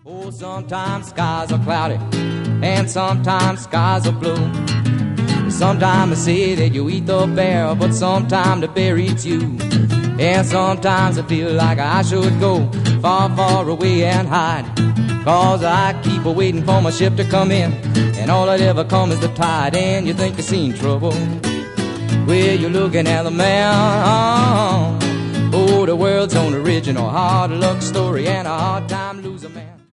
Oh, sometimes skies are cloudy, and sometimes skies are blue. Sometimes I say that you eat the bear, but sometimes the bear eats you. And sometimes I feel like I should go far, far away and hide, 'cause I keep waiting for my ship to come in, and all that ever comes is the tide. And you think you've seen trouble, well, you're looking at the man. Oh, the world's own original hard luck story, and a hard time loser man.